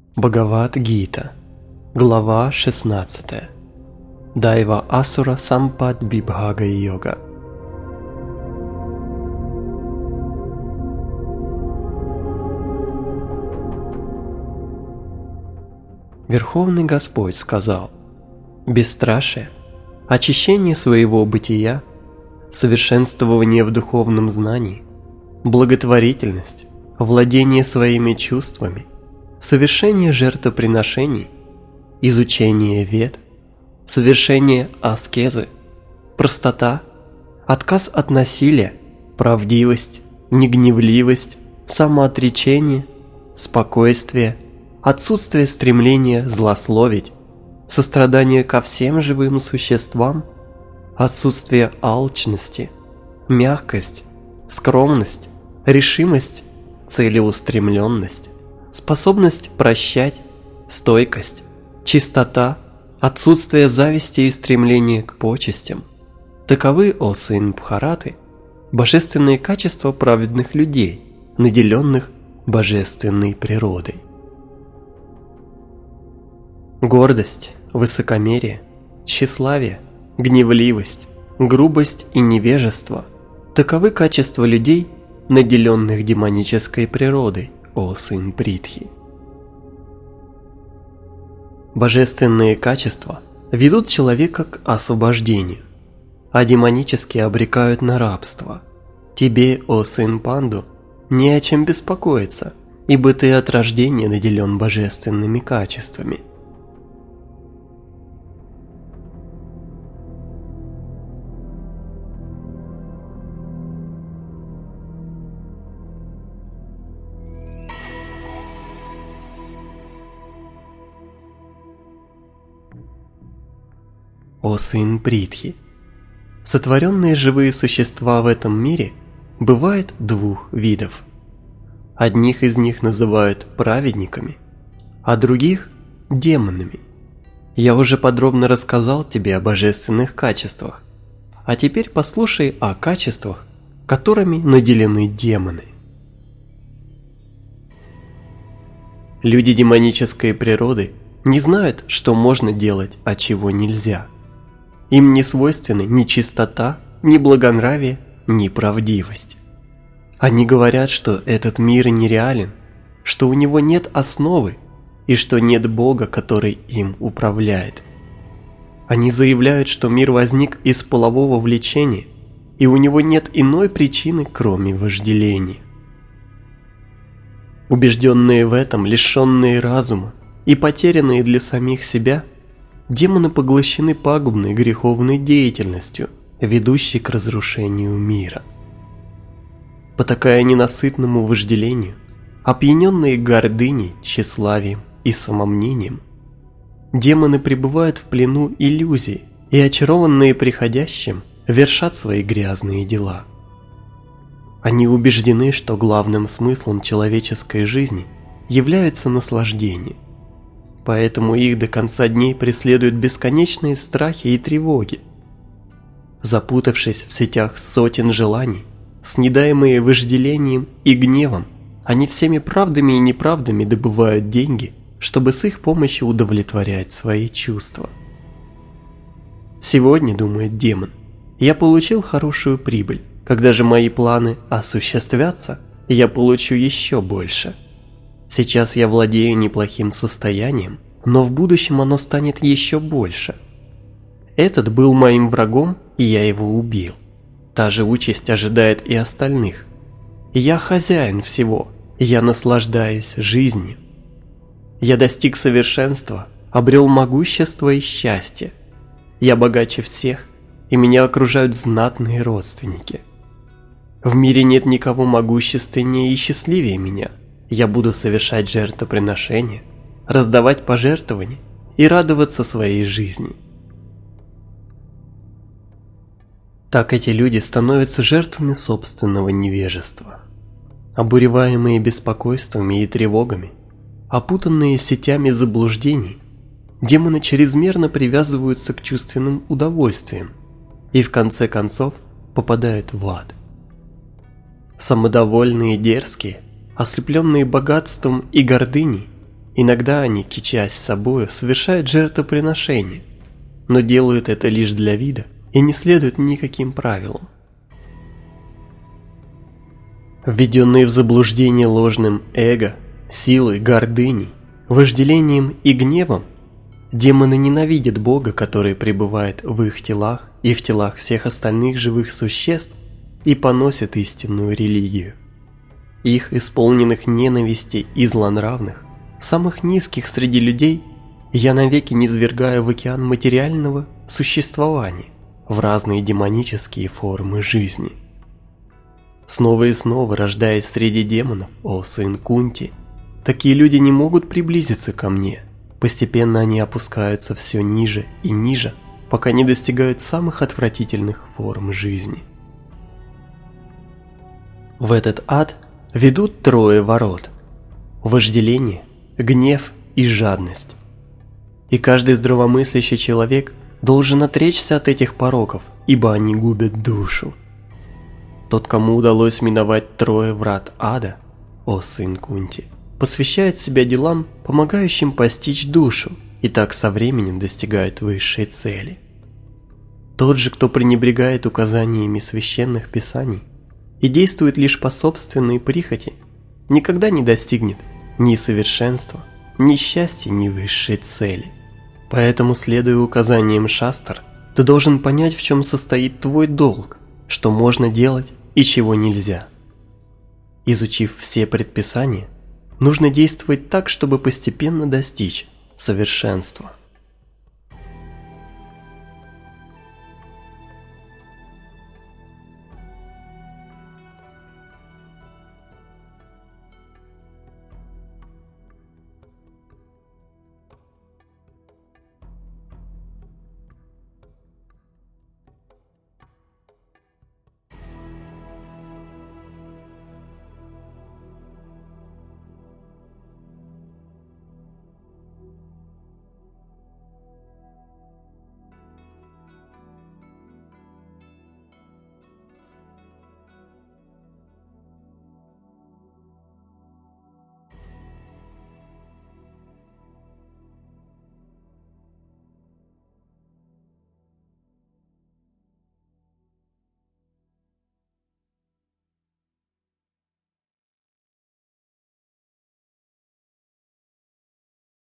Бхагавад-гита, глава 16. Дайва Асура Сампад Вибхага Йога. Верховный Господь сказал: бесстрашие, очищение своего бытия, совершенствование в духовном знании, благотворительность, владение своими чувствами, совершение жертвоприношений, изучение вед, совершение аскезы, простота, отказ от насилия, правдивость, негневливость, самоотречение, спокойствие, отсутствие стремления злословить, сострадание ко всем живым существам, отсутствие алчности, мягкость, скромность, решимость, целеустремленность, способность прощать, стойкость, чистота, отсутствие зависти и стремления к почестям. Таковы, о сын Бхараты, божественные качества праведных людей, наделенных божественной природой. Гордость, высокомерие, тщеславие, гневливость, грубость и невежество – таковы качества людей, наделенных демонической природой, о сын Притхи. Божественные качества ведут человека к освобождению, а демонические обрекают на рабство. Тебе, о сын Панду, не о чем беспокоиться, ибо ты от рождения наделен божественными качествами. О сын Притхи, сотворенные живые существа в этом мире бывают двух видов. Одних из них называют праведниками, а других – демонами. Я уже подробно рассказал тебе о божественных качествах, а теперь послушай о качествах, которыми наделены демоны. Люди демонической природы не знают, что можно делать, а чего нельзя. Им не свойственны ни чистота, ни благонравие, ни правдивость. Они говорят, что этот мир нереален, что у него нет основы и что нет Бога, который им управляет. Они заявляют, что мир возник из полового влечения, и у него нет иной причины, кроме вожделения. Убежденные в этом, лишенные разума и потерянные для самих себя, демоны поглощены пагубной греховной деятельностью, ведущей к разрушению мира. Потакая ненасытному вожделению, опьяненные гордыней, тщеславием и самомнением, демоны пребывают в плену иллюзий и, очарованные приходящим, вершат свои грязные дела. Они убеждены, что главным смыслом человеческой жизни является наслаждение. Поэтому их до конца дней преследуют бесконечные страхи и тревоги. Запутавшись в сетях сотен желаний, снедаемые вожделением и гневом, они всеми правдами и неправдами добывают деньги, чтобы с их помощью удовлетворять свои чувства. Сегодня, думает демон, я получил хорошую прибыль, когда же мои планы осуществятся, я получу еще больше. Сейчас я владею неплохим состоянием, но в будущем оно станет еще больше. Этот был моим врагом, и я его убил. Та же участь ожидает и остальных. Я хозяин всего, я наслаждаюсь жизнью. Я достиг совершенства, обрел могущество и счастье. Я богаче всех, и меня окружают знатные родственники. В мире нет никого могущественнее и счастливее меня. Я буду совершать жертвоприношения, раздавать пожертвования и радоваться своей жизни. Так эти люди становятся жертвами собственного невежества. Обуреваемые беспокойствами и тревогами, опутанные сетями заблуждений, демоны чрезмерно привязываются к чувственным удовольствиям и в конце концов попадают в ад. Самодовольные и дерзкие, ослепленные богатством и гордыней, Иногда они, кичась собою, совершают жертвоприношение, но делают это лишь для вида и не следуют никаким правилам. Введенные в заблуждение ложным эго, силой, гордыней, вожделением и гневом, демоны ненавидят Бога, который пребывает в их телах и в телах всех остальных живых существ, и поносят истинную религию. Их, исполненных ненависти и злонравных, самых низких среди людей, я навеки низвергаю в океан материального существования в разные демонические формы жизни. Снова и снова рождаясь среди демонов, о сын Кунти, такие люди не могут приблизиться ко мне. Постепенно они опускаются все ниже и ниже, пока не достигают самых отвратительных форм жизни. В этот ад ведут трое ворот – вожделение, гнев и жадность. И каждый здравомыслящий человек должен отречься от этих пороков, ибо они губят душу. Тот, кому удалось миновать трое врат ада, о сын Кунти, посвящает себя делам, помогающим постичь душу, и так со временем достигает высшей цели. Тот же, кто пренебрегает указаниями священных писаний и действует лишь по собственной прихоти, никогда не достигнет ни совершенства, ни счастья, ни высшей цели. Поэтому, следуя указаниям шастр, ты должен понять, в чем состоит твой долг, что можно делать и чего нельзя. Изучив все предписания, нужно действовать так, чтобы постепенно достичь совершенства.